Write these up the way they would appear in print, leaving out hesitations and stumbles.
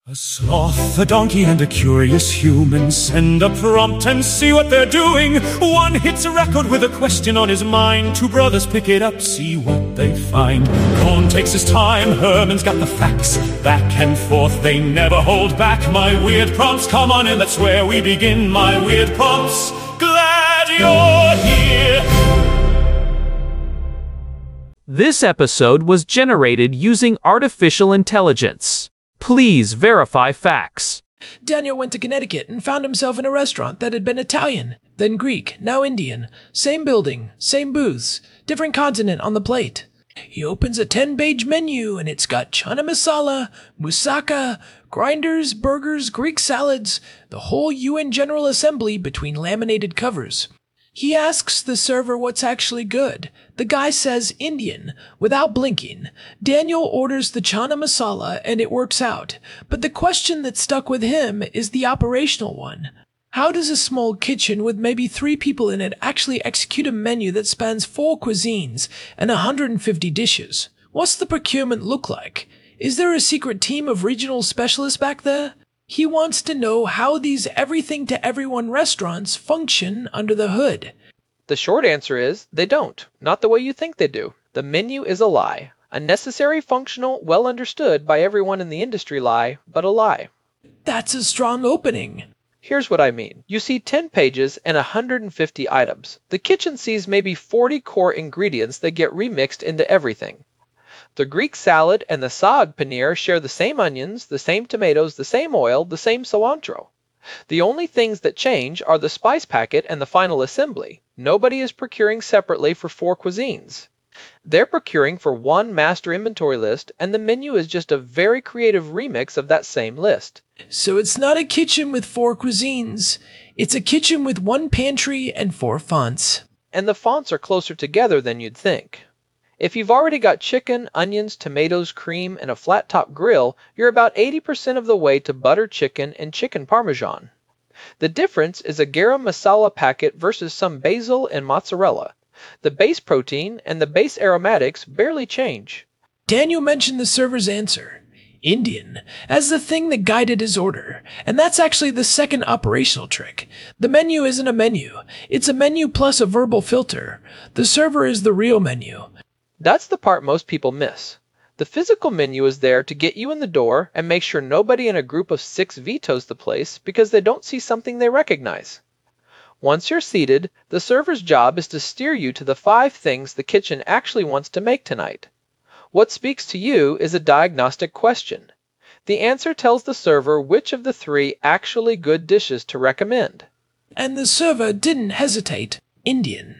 A sloth, a donkey, and a curious human send a prompt and see what they're doing. One hits a record with a question on his mind. Two brothers pick it up, see what they find. Cohn takes his time, Herman's got the facts. Back and forth, they never hold back. My weird prompts, come on in, that's where we begin. My weird prompts, glad you're here. This episode was generated using artificial intelligence. Please verify facts. Daniel went to Connecticut and found himself in a restaurant that had been Italian, then Greek, now Indian. Same building, same booths, different continent on the plate. He opens a 10-page menu and it's got chana masala, moussaka, grinders, burgers, Greek salads, the whole UN General Assembly between laminated covers. He asks the server what's actually good. The guy says Indian, without blinking. Daniel orders the chana masala and it works out. But the question that stuck with him is the operational one. How does a small kitchen with maybe 3 people in it actually execute a menu that spans 4 cuisines and 150 dishes? What's the procurement look like? Is there a secret team of regional specialists back there? He wants to know how these everything-to-everyone restaurants function under the hood. The short answer is, they don't. Not the way you think they do. The menu is a lie. A necessary, functional, well understood by everyone in the industry lie, but a lie. That's a strong opening. Here's what I mean. You see 10 pages and 150 items. The kitchen sees maybe 40 core ingredients that get remixed into everything. The Greek salad and the saag paneer share the same onions, the same tomatoes, the same oil, the same cilantro. The only things that change are the spice packet and the final assembly. Nobody is procuring separately for 4 cuisines. They're procuring for one master inventory list, and the menu is just a very creative remix of that same list. So it's not a kitchen with 4 cuisines. It's a kitchen with 1 pantry and 4 fonts. And the fonts are closer together than you'd think. If you've already got chicken, onions, tomatoes, cream, and a flat-top grill, you're about 80% of the way to butter chicken and chicken parmesan. The difference is a garam masala packet versus some basil and mozzarella. The base protein and the base aromatics barely change. Daniel mentioned the server's answer, Indian, as the thing that guided his order, and that's actually the second operational trick. The menu isn't a menu. It's a menu plus a verbal filter. The server is the real menu. That's the part most people miss. The physical menu is there to get you in the door and make sure nobody in a group of 6 vetoes the place because they don't see something they recognize. Once you're seated, the server's job is to steer you to the 5 things the kitchen actually wants to make tonight. What speaks to you is a diagnostic question. The answer tells the server which of the 3 actually good dishes to recommend. And the server didn't hesitate. Indian.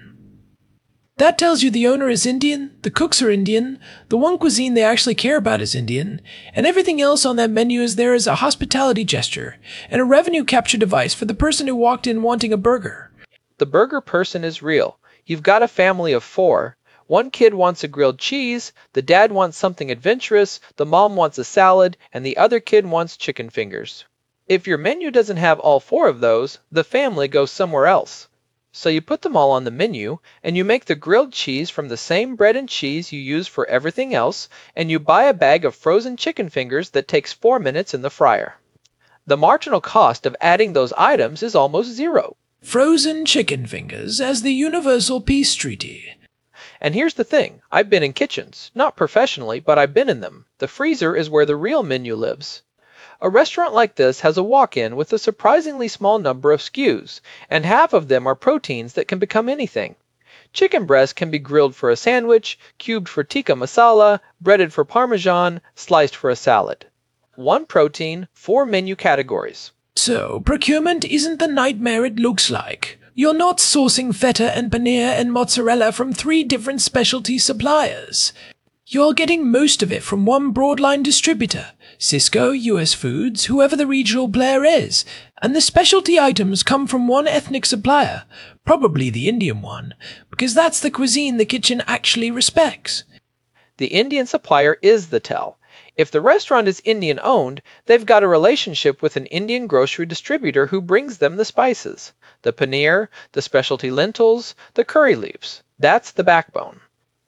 That tells you the owner is Indian, the cooks are Indian, the one cuisine they actually care about is Indian, and everything else on that menu is there as a hospitality gesture and a revenue capture device for the person who walked in wanting a burger. The burger person is real. You've got a family of 4. One kid wants a grilled cheese, the dad wants something adventurous, the mom wants a salad, and the other kid wants chicken fingers. If your menu doesn't have all 4 of those, the family goes somewhere else. So you put them all on the menu, and you make the grilled cheese from the same bread and cheese you use for everything else, and you buy a bag of frozen chicken fingers that takes 4 minutes in the fryer. The marginal cost of adding those items is almost 0. Frozen chicken fingers as the universal peace treaty. And here's the thing, I've been in kitchens, not professionally, but I've been in them. The freezer is where the real menu lives. A restaurant like this has a walk-in with a surprisingly small number of SKUs, and half of them are proteins that can become anything. Chicken breast can be grilled for a sandwich, cubed for tikka masala, breaded for parmesan, sliced for a salad. 1 protein, 4 menu categories. So, procurement isn't the nightmare it looks like. You're not sourcing feta and paneer and mozzarella from 3 different specialty suppliers. You're getting most of it from one broadline distributor, Cisco, US Foods, whoever the regional player is, and the specialty items come from one ethnic supplier, probably the Indian one, because that's the cuisine the kitchen actually respects. The Indian supplier is the tell. If the restaurant is Indian owned, they've got a relationship with an Indian grocery distributor who brings them the spices, the paneer, the specialty lentils, the curry leaves. That's the backbone.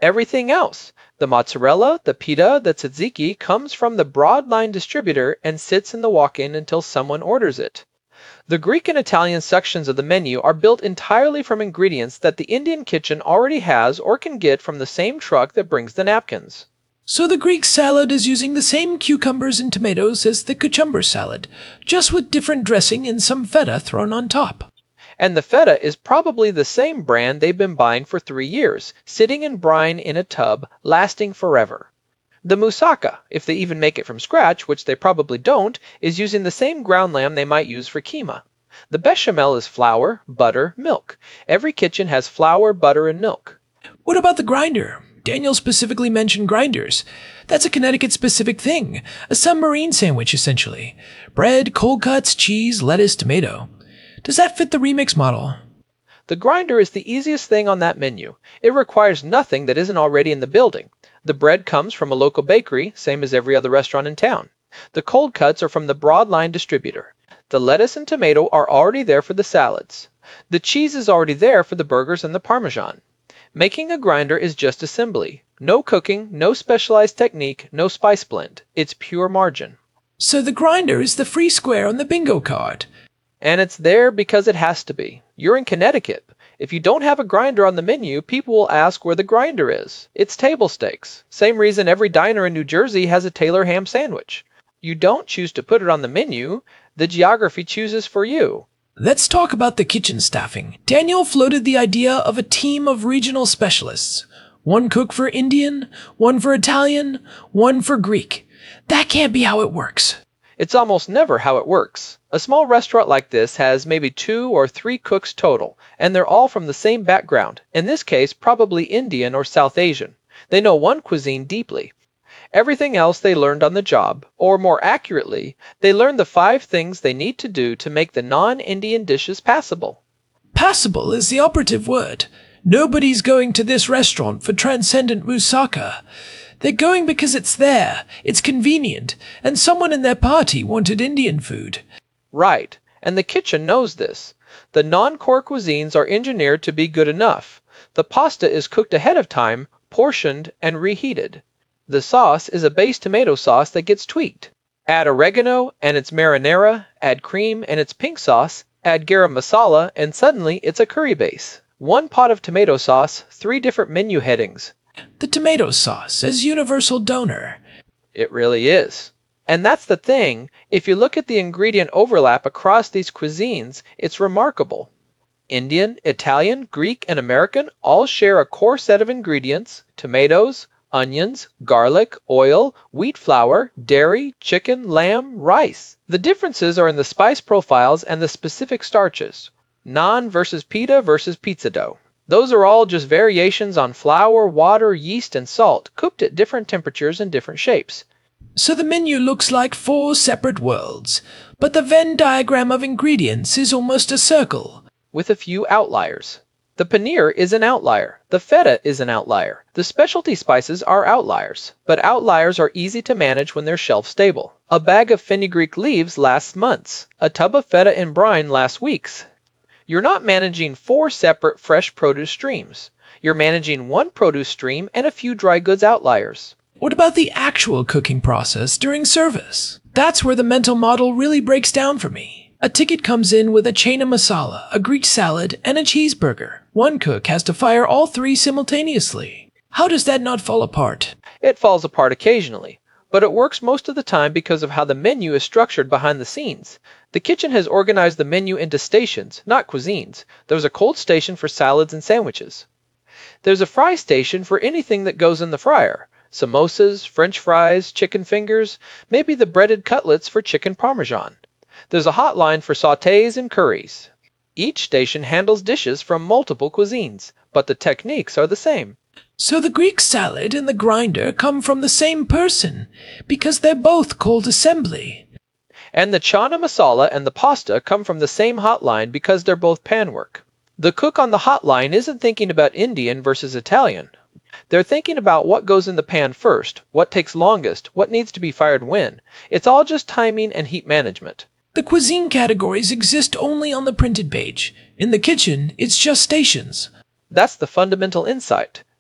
Everything else, the mozzarella, the pita, the tzatziki, comes from the broadline distributor and sits in the walk-in until someone orders it. The Greek and Italian sections of the menu are built entirely from ingredients that the Indian kitchen already has or can get from the same truck that brings the napkins. So the Greek salad is using the same cucumbers and tomatoes as the cucumber salad, just with different dressing and some feta thrown on top. And the feta is probably the same brand they've been buying for 3 years, sitting in brine in a tub, lasting forever. The moussaka, if they even make it from scratch, which they probably don't, is using the same ground lamb they might use for keema. The bechamel is flour, butter, milk. Every kitchen has flour, butter, and milk. What about the grinder? Daniel specifically mentioned grinders. That's a Connecticut-specific thing. A submarine sandwich, essentially. Bread, cold cuts, cheese, lettuce, tomato. Does that fit the remix model? The grinder is the easiest thing on that menu. It requires nothing that isn't already in the building. The bread comes from a local bakery, same as every other restaurant in town. The cold cuts are from the broadline distributor. The lettuce and tomato are already there for the salads. The cheese is already there for the burgers and the Parmesan. Making a grinder is just assembly. No cooking, no specialized technique, no spice blend. It's pure margin. So the grinder is the free square on the bingo card. And it's there because it has to be. You're in Connecticut. If you don't have a grinder on the menu, people will ask where the grinder is. It's table stakes. Same reason every diner in New Jersey has a Taylor ham sandwich. You don't choose to put it on the menu. The geography chooses for you. Let's talk about the kitchen staffing. Daniel floated the idea of a team of regional specialists. One cook for Indian, one for Italian, one for Greek. That can't be how it works. It's almost never how it works. A small restaurant like this has maybe 2 or 3 cooks total, and they're all from the same background, in this case probably Indian or South Asian. They know one cuisine deeply. Everything else they learned on the job, or more accurately, they learned the 5 things they need to do to make the non-Indian dishes passable. Passable is the operative word. Nobody's going to this restaurant for transcendent moussaka. They're going because it's there, it's convenient, and someone in their party wanted Indian food. Right, and the kitchen knows this. The non-core cuisines are engineered to be good enough. The pasta is cooked ahead of time, portioned, and reheated. The sauce is a base tomato sauce that gets tweaked. Add oregano, and it's marinara, add cream, and it's pink sauce, add garam masala, and suddenly it's a curry base. 1 pot of tomato sauce, 3 different menu headings. The tomato sauce as universal donor. It really is. And that's the thing, if you look at the ingredient overlap across these cuisines, it's remarkable. Indian, Italian, Greek, and American all share a core set of ingredients: tomatoes, onions, garlic, oil, wheat flour, dairy, chicken, lamb, rice. The differences are in the spice profiles and the specific starches. Naan versus pita versus pizza dough. Those are all just variations on flour, water, yeast, and salt, cooked at different temperatures and different shapes. So the menu looks like 4 separate worlds, but the Venn diagram of ingredients is almost a circle. With a few outliers. The paneer is an outlier. The feta is an outlier. The specialty spices are outliers, but outliers are easy to manage when they're shelf stable. A bag of fenugreek leaves lasts months. A tub of feta in brine lasts weeks. You're not managing 4 separate fresh produce streams. You're managing 1 produce stream and a few dry goods outliers. What about the actual cooking process during service? That's where the mental model really breaks down for me. A ticket comes in with a chana masala, a Greek salad, and a cheeseburger. One cook has to fire all 3 simultaneously. How does that not fall apart? It falls apart occasionally, but it works most of the time because of how the menu is structured behind the scenes. The kitchen has organized the menu into stations, not cuisines. There's a cold station for salads and sandwiches. There's a fry station for anything that goes in the fryer. Samosas, French fries, chicken fingers, maybe the breaded cutlets for chicken parmesan. There's a hotline for sautés and curries. Each station handles dishes from multiple cuisines, but the techniques are the same. So the Greek salad and the grinder come from the same person, because they're both called assembly. And the chana masala and the pasta come from the same hotline because they're both pan work. The cook on the hotline isn't thinking about Indian versus Italian. They're thinking about what goes in the pan first, what takes longest, what needs to be fired when. It's all just timing and heat management. The cuisine categories exist only on the printed page. In the kitchen, it's just stations. That's the fundamental insight.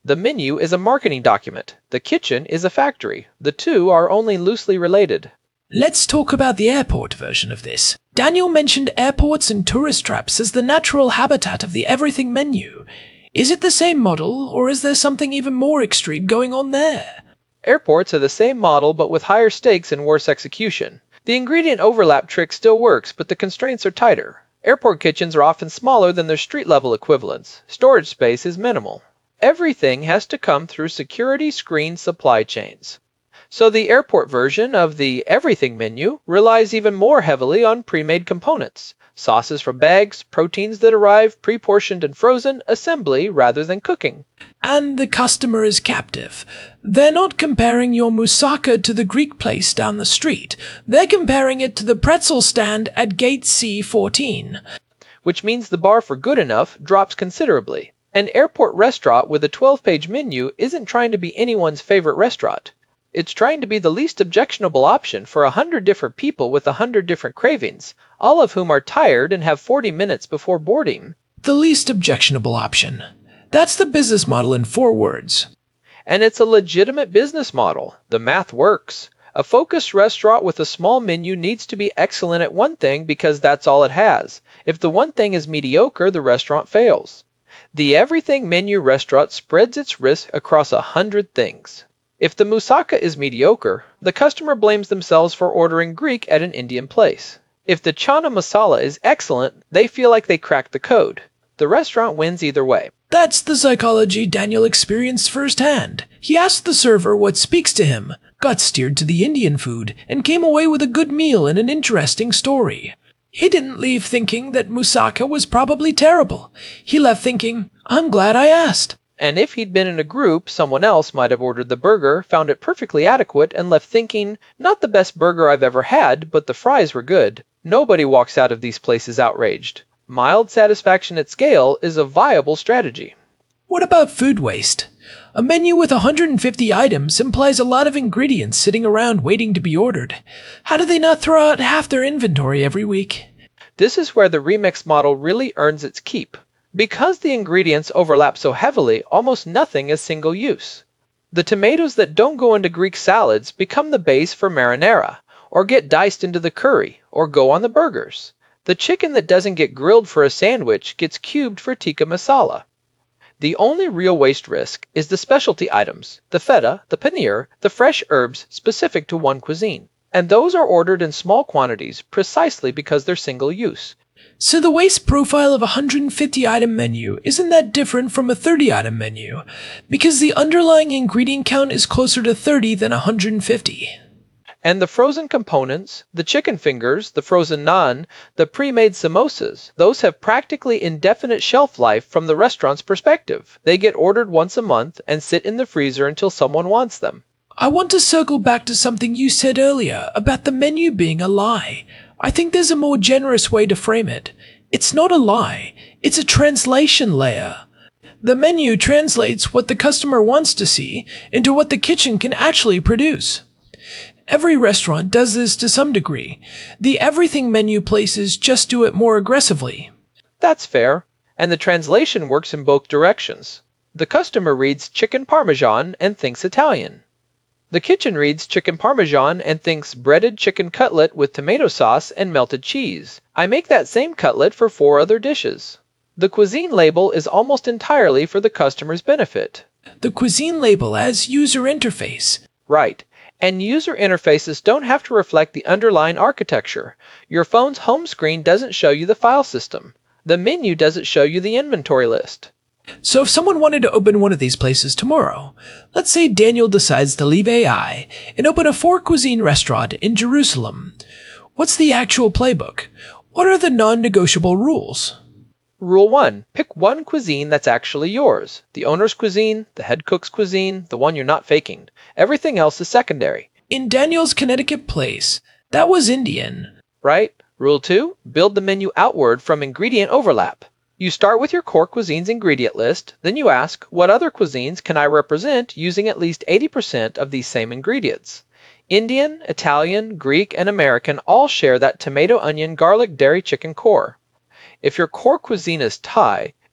The menu is a marketing document. The kitchen is a factory. The two are only loosely related. Let's talk about the airport version of this. Daniel mentioned airports and tourist traps as the natural habitat of the everything menu. Is it the same model, or is there something even more extreme going on there? Airports are the same model but with higher stakes and worse execution. The ingredient overlap trick still works, but the constraints are tighter. Airport kitchens are often smaller than their street-level equivalents. Storage space is minimal. Everything has to come through security screened supply chains. So the airport version of the everything menu relies even more heavily on pre-made components. Sauces from bags, proteins that arrive pre-portioned and frozen, assembly rather than cooking. And the customer is captive. They're not comparing your moussaka to the Greek place down the street. They're comparing it to the pretzel stand at gate C14. Which means the bar for good enough drops considerably. An airport restaurant with a 12-page menu isn't trying to be anyone's favorite restaurant. It's trying to be the least objectionable option for 100 different people with 100 different cravings, all of whom are tired and have 40 minutes before boarding. The least objectionable option. That's the business model in 4 words. And it's a legitimate business model. The math works. A focused restaurant with a small menu needs to be excellent at one thing because that's all it has. If the one thing is mediocre, the restaurant fails. The everything menu restaurant spreads its risk across 100 things. If the moussaka is mediocre, the customer blames themselves for ordering Greek at an Indian place. If the chana masala is excellent, they feel like they cracked the code. The restaurant wins either way. That's the psychology Daniel experienced firsthand. He asked the server what speaks to him, got steered to the Indian food, and came away with a good meal and an interesting story. He didn't leave thinking that moussaka was probably terrible. He left thinking, I'm glad I asked. And if he'd been in a group, someone else might have ordered the burger, found it perfectly adequate, and left thinking, not the best burger I've ever had, but the fries were good. Nobody walks out of these places outraged. Mild satisfaction at scale is a viable strategy. What about food waste? A menu with 150 items implies a lot of ingredients sitting around waiting to be ordered. How do they not throw out half their inventory every week? This is where the remix model really earns its keep. Because the ingredients overlap so heavily, almost nothing is single use. The tomatoes that don't go into Greek salads become the base for marinara, or get diced into the curry, or go on the burgers. The chicken that doesn't get grilled for a sandwich gets cubed for tikka masala. The only real waste risk is the specialty items, the feta, the paneer, the fresh herbs specific to one cuisine. And those are ordered in small quantities precisely because they're single use. So the waste profile of a 150-item menu isn't that different from a 30-item menu, because the underlying ingredient count is closer to 30 than 150. And the frozen components, the chicken fingers, the frozen naan, the pre-made samosas, those have practically indefinite shelf life from the restaurant's perspective. They get ordered once a month and sit in the freezer until someone wants them. I want to circle back to something you said earlier about the menu being a lie. I think there's a more generous way to frame it. It's not a lie, it's a translation layer. The menu translates what the customer wants to see into what the kitchen can actually produce. Every restaurant does this to some degree. The everything menu places just do it more aggressively. That's fair, and the translation works in both directions. The customer reads chicken parmesan and thinks Italian. The kitchen reads chicken parmesan and thinks breaded chicken cutlet with tomato sauce and melted cheese. I make that same cutlet for 4 other dishes. The cuisine label is almost entirely for the customer's benefit. The cuisine label as user interface. Right. And user interfaces don't have to reflect the underlying architecture. Your phone's home screen doesn't show you the file system. The menu doesn't show you the inventory list. So if someone wanted to open one of these places tomorrow, let's say Daniel decides to leave AI and open a 4-cuisine restaurant in Jerusalem. What's the actual playbook? What are the non-negotiable rules? Rule 1. Pick one cuisine that's actually yours. The owner's cuisine, the head cook's cuisine, the one you're not faking. Everything else is secondary. In Daniel's Connecticut place, that was Indian. Right? Rule 2. Build the menu outward from ingredient overlap. You start with your core cuisine's ingredient list, then you ask, what other cuisines can I represent using at least 80% of these same ingredients? Indian, Italian, Greek, and American all share that tomato, onion, garlic, dairy, chicken core. If your core cuisine is Thai,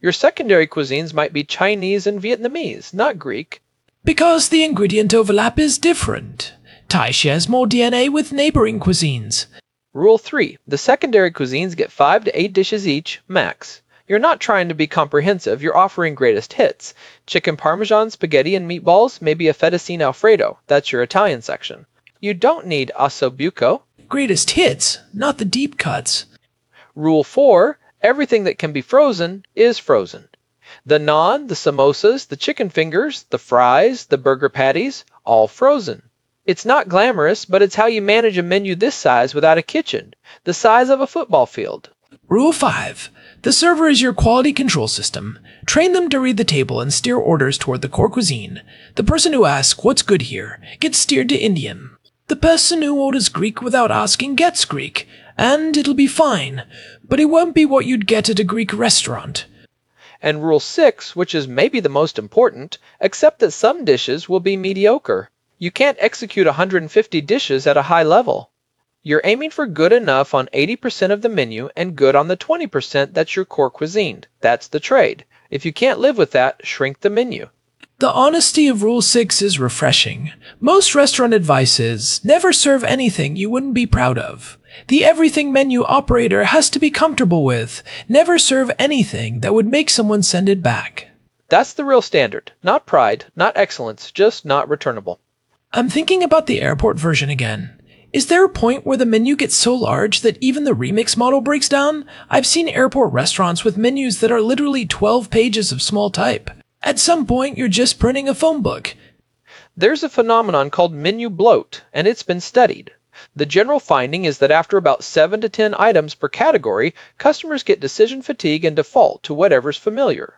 Your secondary cuisines might be Chinese and Vietnamese, not Greek. Because the ingredient overlap is different. Thai shares more DNA with neighboring cuisines. Rule 3. The secondary cuisines get 5 to 8 dishes each, max. You're not trying to be comprehensive, you're offering greatest hits. Chicken parmesan, spaghetti, and meatballs, maybe a fettuccine alfredo. That's your Italian section. You don't need ossobuco. Greatest hits, not the deep cuts. Rule 4. Everything that can be frozen is frozen. The naan, the samosas, the chicken fingers, the fries, the burger patties, all frozen. It's not glamorous, but it's how you manage a menu this size without a kitchen, the size of a football field. Rule 5. The server is your quality control system. Train them to read the table and steer orders toward the core cuisine. The person who asks, "What's good here?" gets steered to Indian. The person who orders Greek without asking gets Greek, and it'll be fine, but it won't be what you'd get at a Greek restaurant. And Rule 6, which is maybe the most important, accept that some dishes will be mediocre. You can't execute 150 dishes at a high level. You're aiming for good enough on 80% of the menu and good on the 20% that's your core cuisine. That's the trade. If you can't live with that, shrink the menu. The honesty of Rule 6 is refreshing. Most restaurant advice is, never serve anything you wouldn't be proud of. The everything menu operator has to be comfortable with. Never serve anything that would make someone send it back. That's the real standard. Not pride, not excellence, just not returnable. I'm thinking about the airport version again. Is there a point where the menu gets so large that even the remix model breaks down? I've seen airport restaurants with menus that are literally 12 pages of small type. At some point, you're just printing a phone book. There's a phenomenon called menu bloat, and it's been studied. The general finding is that after about 7 to 10 items per category, customers get decision fatigue and default to whatever's familiar.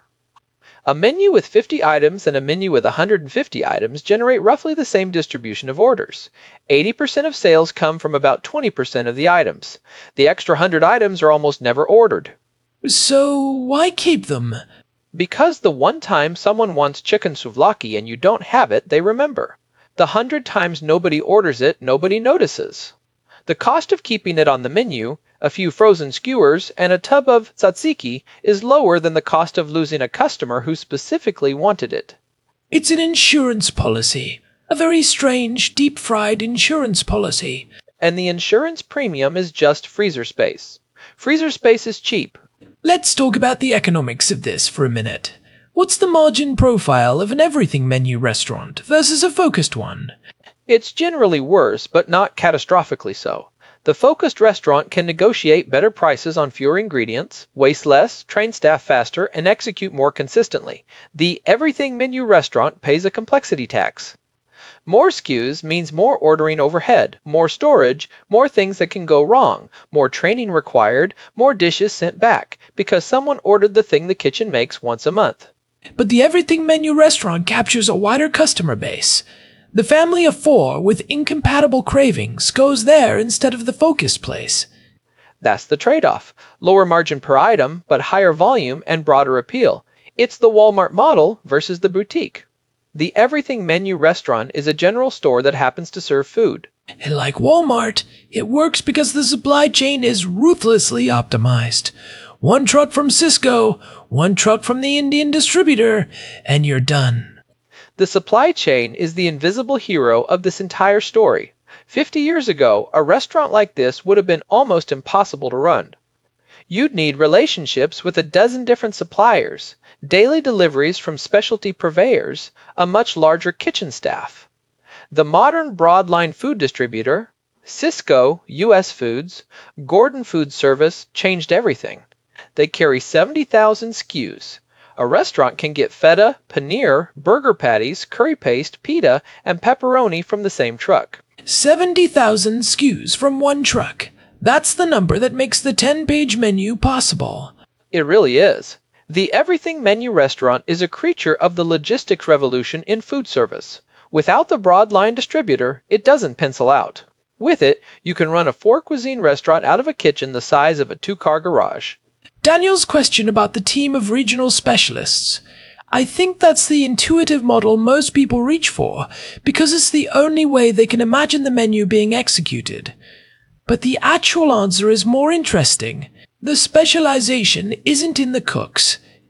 A menu with 50 items and a menu with 150 items generate roughly the same distribution of orders. 80% of sales come from about 20% of the items. The extra 100 items are almost never ordered. So, why keep them? Because the one time someone wants chicken souvlaki and you don't have it, they remember. The 100 times nobody orders it, nobody notices. The cost of keeping it on the menu, a few frozen skewers, and a tub of tzatziki is lower than the cost of losing a customer who specifically wanted it. It's an insurance policy. A very strange, deep-fried insurance policy. And the insurance premium is just freezer space. Freezer space is cheap. Let's talk about the economics of this for a minute. What's the margin profile of an everything menu restaurant versus a focused one? It's generally worse, but not catastrophically so. The focused restaurant can negotiate better prices on fewer ingredients, waste less, train staff faster, and execute more consistently. The everything menu restaurant pays a complexity tax. More SKUs means more ordering overhead, more storage, more things that can go wrong, more training required, more dishes sent back, because someone ordered the thing the kitchen makes once a month. But the everything menu restaurant captures a wider customer base. The family of 4 with incompatible cravings goes there instead of the focused place. That's the trade-off. Lower margin per item, but higher volume and broader appeal. It's the Walmart model versus the boutique. The everything menu restaurant is a general store that happens to serve food. And like Walmart, it works because the supply chain is ruthlessly optimized. One truck from Cisco, one truck from the Indian distributor, and you're done. The supply chain is the invisible hero of this entire story. 50 years ago, a restaurant like this would have been almost impossible to run. You'd need relationships with a dozen different suppliers, daily deliveries from specialty purveyors, a much larger kitchen staff. The modern broadline food distributor, Cisco, US Foods, Gordon Food Service changed everything. They carry 70,000 SKUs. A restaurant can get feta, paneer, burger patties, curry paste, pita, and pepperoni from the same truck. 70,000 SKUs from one truck. That's the number that makes the 10-page menu possible. It really is. The everything menu restaurant is a creature of the logistics revolution in food service. Without the broadline distributor, it doesn't pencil out. With it, you can run a 4-cuisine restaurant out of a kitchen the size of a 2-car garage. Daniel's question about the team of regional specialists. I think that's the intuitive model most people reach for, because it's the only way they can imagine the menu being executed. But the actual answer is more interesting. The specialization isn't in the cooks,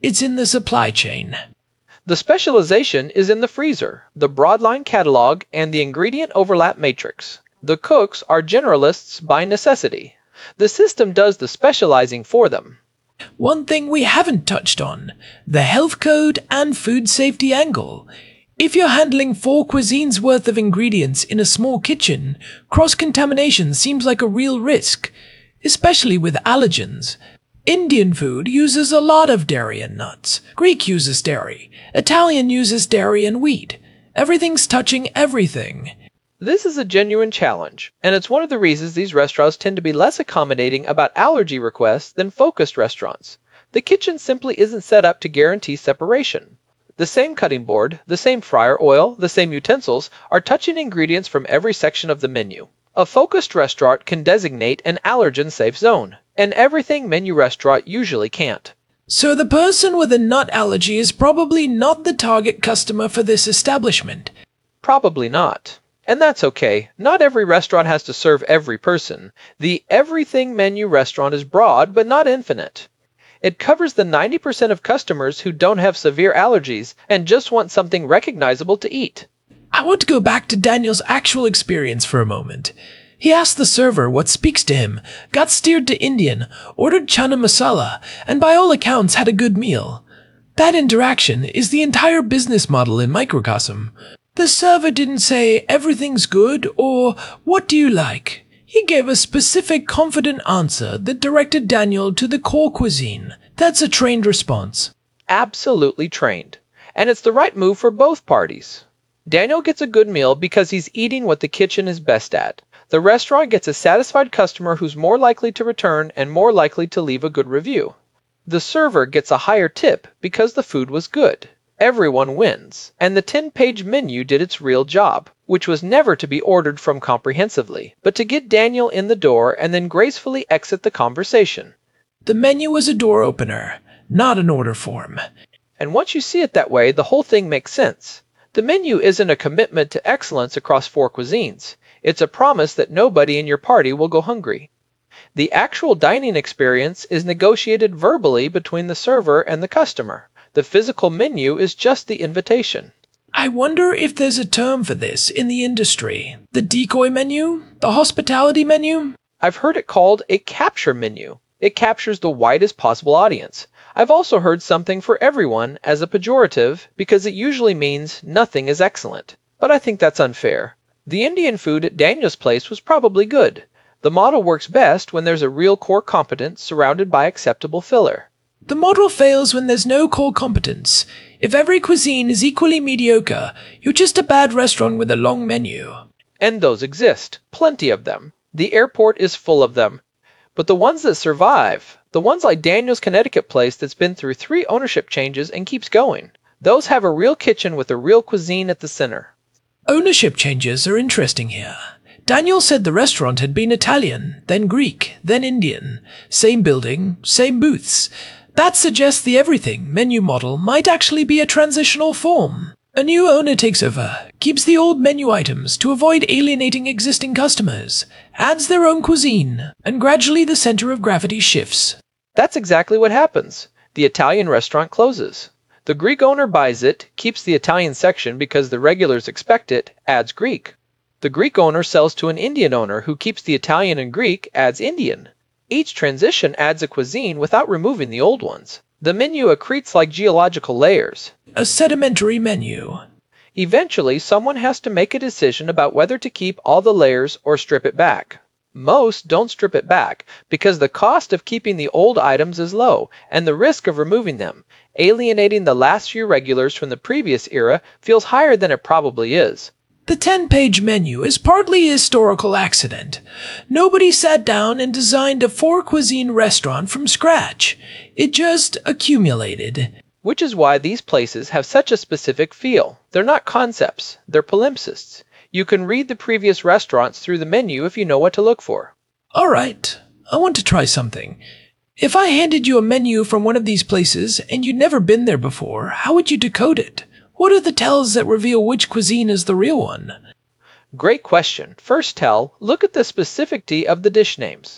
It's in the supply chain. The specialization is in the freezer, the broadline catalog, and the ingredient overlap matrix. The cooks are generalists by necessity. The system does the specializing for them. One thing we haven't touched on, the health code and food safety angle. If you're handling 4 cuisines worth of ingredients in a small kitchen, cross-contamination seems like a real risk, especially with allergens. Indian food uses a lot of dairy and nuts. Greek uses dairy. Italian uses dairy and wheat. Everything's touching everything. This is a genuine challenge, and it's one of the reasons these restaurants tend to be less accommodating about allergy requests than focused restaurants. The kitchen simply isn't set up to guarantee separation. The same cutting board, the same fryer oil, the same utensils are touching ingredients from every section of the menu. A focused restaurant can designate an allergen-safe zone, and everything menu restaurant usually can't. So the person with a nut allergy is probably not the target customer for this establishment. Probably not. And that's okay. Not every restaurant has to serve every person. The everything menu restaurant is broad, but not infinite. It covers the 90% of customers who don't have severe allergies and just want something recognizable to eat. I want to go back to Daniel's actual experience for a moment. He asked the server what speaks to him, got steered to Indian, ordered chana masala, and by all accounts had a good meal. That interaction is the entire business model in microcosm. The server didn't say everything's good or what do you like. He gave a specific, confident answer that directed Daniel to the core cuisine. That's a trained response. Absolutely trained. And it's the right move for both parties. Daniel gets a good meal because he's eating what the kitchen is best at. The restaurant gets a satisfied customer who's more likely to return and more likely to leave a good review. The server gets a higher tip because the food was good. Everyone wins, and the 10-page menu did its real job, which was never to be ordered from comprehensively, but to get Daniel in the door and then gracefully exit the conversation. The menu was a door opener, not an order form. And once you see it that way, the whole thing makes sense. The menu isn't a commitment to excellence across 4 cuisines. It's a promise that nobody in your party will go hungry. The actual dining experience is negotiated verbally between the server and the customer. The physical menu is just the invitation. I wonder if there's a term for this in the industry. The decoy menu? The hospitality menu? I've heard it called a capture menu. It captures the widest possible audience. I've also heard something for everyone as a pejorative because it usually means nothing is excellent. But I think that's unfair. The Indian food at Daniel's place was probably good. The model works best when there's a real core competence surrounded by acceptable filler. The model fails when there's no core competence. If every cuisine is equally mediocre, you're just a bad restaurant with a long menu. And those exist. Plenty of them. The airport is full of them. But the ones that survive, the ones like Daniel's Connecticut place that's been through 3 ownership changes and keeps going, those have a real kitchen with a real cuisine at the center. Ownership changes are interesting here. Daniel said the restaurant had been Italian, then Greek, then Indian. Same building, same booths. That suggests the everything menu model might actually be a transitional form. A new owner takes over, keeps the old menu items to avoid alienating existing customers, adds their own cuisine, and gradually the center of gravity shifts. That's exactly what happens. The Italian restaurant closes. The Greek owner buys it, keeps the Italian section because the regulars expect it, adds Greek. The Greek owner sells to an Indian owner who keeps the Italian and Greek, adds Indian. Each transition adds a cuisine without removing the old ones. The menu accretes like geological layers. A sedimentary menu. Eventually, someone has to make a decision about whether to keep all the layers or strip it back. Most don't strip it back because the cost of keeping the old items is low and the risk of removing them, alienating the last few regulars from the previous era, feels higher than it probably is. The 10-page menu is partly a historical accident. Nobody sat down and designed a 4-cuisine restaurant from scratch. It just accumulated. Which is why these places have such a specific feel. They're not concepts, they're palimpsests. You can read the previous restaurants through the menu if you know what to look for. All right, I want to try something. If I handed you a menu from one of these places and you'd never been there before, how would you decode it? What are the tells that reveal which cuisine is the real one? Great question. First tell, look at the specificity of the dish names.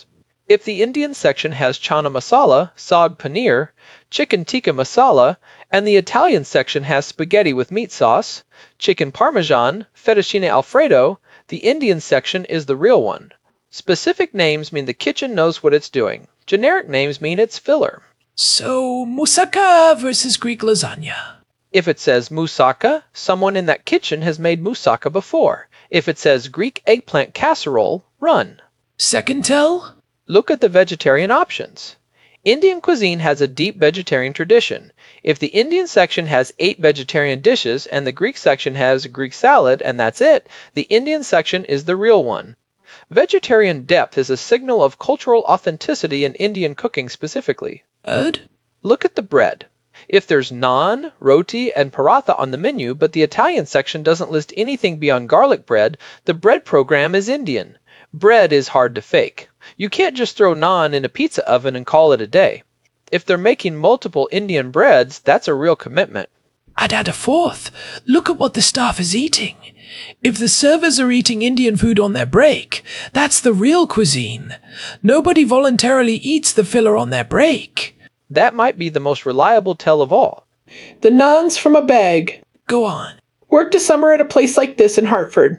If the Indian section has chana masala, saag paneer, chicken tikka masala, and the Italian section has spaghetti with meat sauce, chicken parmesan, fettuccine alfredo, the Indian section is the real one. Specific names mean the kitchen knows what it's doing. Generic names mean it's filler. So, moussaka versus Greek lasagna. If it says moussaka, someone in that kitchen has made moussaka before. If it says Greek eggplant casserole, run. Second tell? Look at the vegetarian options. Indian cuisine has a deep vegetarian tradition. If the Indian section has 8 vegetarian dishes and the Greek section has a Greek salad and that's it, the Indian section is the real one. Vegetarian depth is a signal of cultural authenticity in Indian cooking specifically. Look at the bread. If there's naan, roti, and paratha on the menu, but the Italian section doesn't list anything beyond garlic bread, the bread program is Indian. Bread is hard to fake. You can't just throw naan in a pizza oven and call it a day. If they're making multiple Indian breads, that's a real commitment. I'd add a fourth. Look at what the staff is eating. If the servers are eating Indian food on their break, that's the real cuisine. Nobody voluntarily eats the filler on their break. That might be the most reliable tell of all. The naans from a bag. Go on. Worked a summer at a place like this in Hartford.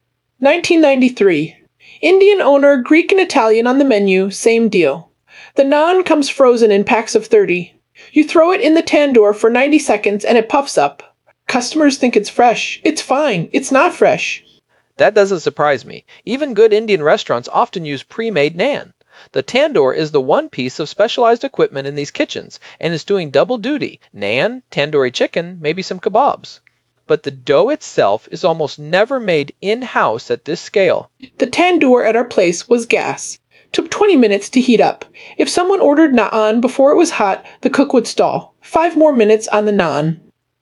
1993. Indian owner, Greek and Italian on the menu, same deal. The naan comes frozen in packs of 30. You throw it in the tandoor for 90 seconds and it puffs up. Customers think it's fresh. It's fine. It's not fresh. That doesn't surprise me. Even good Indian restaurants often use pre-made naan. The tandoor is the one piece of specialized equipment in these kitchens and is doing double duty: naan, tandoori chicken, maybe some kebabs. But the dough itself is almost never made in-house at this scale. The tandoor at our place was gas. Took 20 minutes to heat up. If someone ordered naan before it was hot, the cook would stall. 5 more minutes on the naan.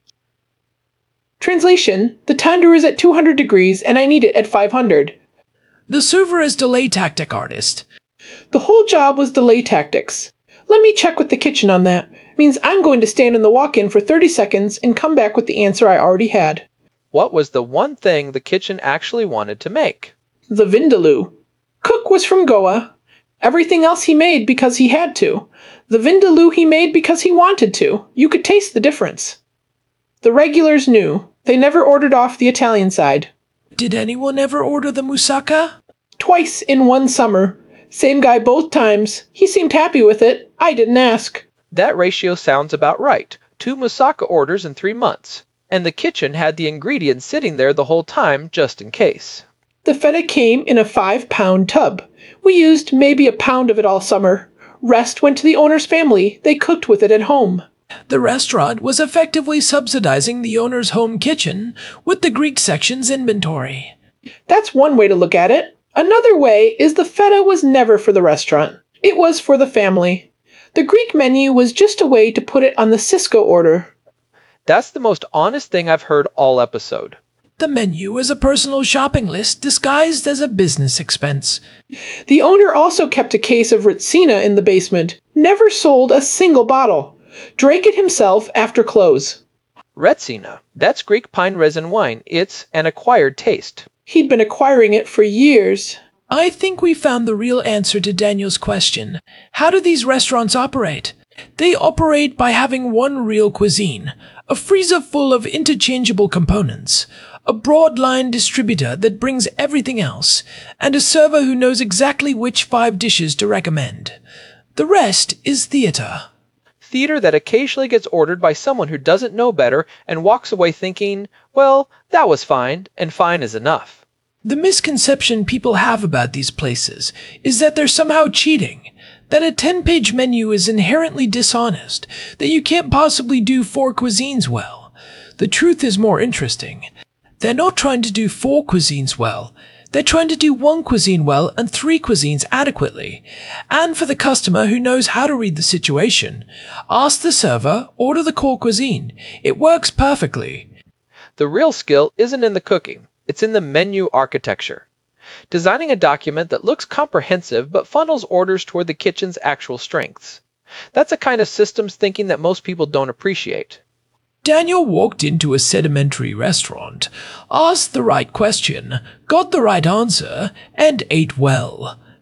Translation: the tandoor is at 200 degrees and I need it at 500. The server is delay tactic artist. The whole job was delay tactics. Let me check with the kitchen on that. Means I'm going to stand in the walk-in for 30 seconds and come back with the answer I already had. What was the one thing the kitchen actually wanted to make? The vindaloo. Cook was from Goa. Everything else he made because he had to. The vindaloo he made because he wanted to. You could taste the difference. The regulars knew. They never ordered off the Italian side. Did anyone ever order the moussaka? Twice in one summer. Same guy both times. He seemed happy with it. I didn't ask. That ratio sounds about right. 2 moussaka orders in 3 months. And the kitchen had the ingredients sitting there the whole time just in case. The feta came in a 5-pound tub. We used maybe a pound of it all summer. Rest went to the owner's family. They cooked with it at home. The restaurant was effectively subsidizing the owner's home kitchen with the Greek section's inventory. That's one way to look at it. Another way is the feta was never for the restaurant. It was for the family. The Greek menu was just a way to put it on the Cisco order. That's the most honest thing I've heard all episode. The menu is a personal shopping list disguised as a business expense. The owner also kept a case of Ritsina in the basement. Never sold a single bottle. Drank it himself after close. Retsina. That's Greek pine resin wine. It's an acquired taste. He'd been acquiring it for years. I think we found the real answer to Daniel's question. How do these restaurants operate? They operate by having one real cuisine, a freezer full of interchangeable components, a broad-line distributor that brings everything else, and a server who knows exactly which 5 dishes to recommend. The rest is theater. Theater that occasionally gets ordered by someone who doesn't know better and walks away thinking, well, that was fine, and fine is enough. The misconception people have about these places is that they're somehow cheating, that a 10-page menu is inherently dishonest, that you can't possibly do 4 cuisines well. The truth is more interesting. They're not trying to do 4 cuisines well. They're trying to do 1 cuisine well and 3 cuisines adequately. And for the customer who knows how to read the situation, ask the server, order the core cuisine. It works perfectly. The real skill isn't in the cooking. It's in the menu architecture. Designing a document that looks comprehensive but funnels orders toward the kitchen's actual strengths. That's a kind of systems thinking that most people don't appreciate. Daniel walked into a sedimentary restaurant, asked the right question, got the right answer, and ate well.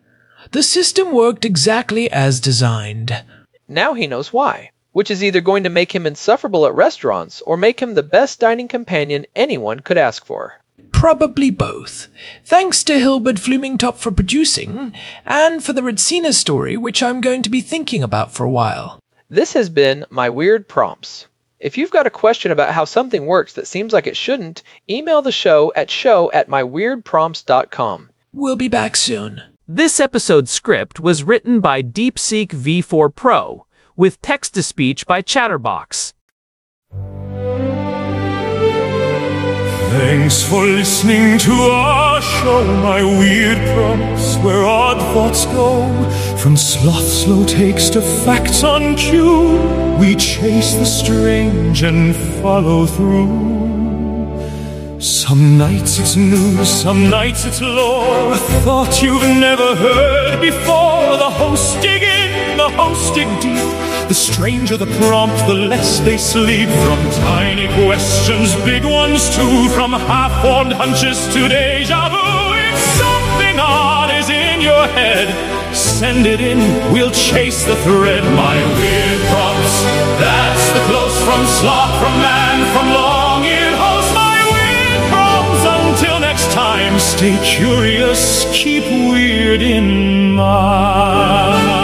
The system worked exactly as designed. Now he knows why, which is either going to make him insufferable at restaurants or make him the best dining companion anyone could ask for. Probably both. Thanks to Hilbert Flumingtop for producing, and for the Retsina story, which I'm going to be thinking about for a while. This has been My Weird Prompts. If you've got a question about how something works that seems like it shouldn't, email the show at show@myweirdprompts.com. We'll be back soon. This episode's script was written by DeepSeek V4 Pro, with text-to-speech by Chatterbox. Thanks for listening to our show, My Weird Prompts, where odd thoughts go. From sloth slow takes to facts on cue, we chase the strange and follow through. Some nights it's news, some nights it's lore, a thought you've never heard before. The hosts dig in, the hosts dig deep. The stranger the prompt, the less they sleep. From tiny questions, big ones too. From half-formed hunches to deja vu. If something odd is in your head, send it in, we'll chase the thread. My Weird Prompts, that's the close from sloth, from man, from long-eared host. My Weird Prompts, until next time, stay curious, keep weird in mind.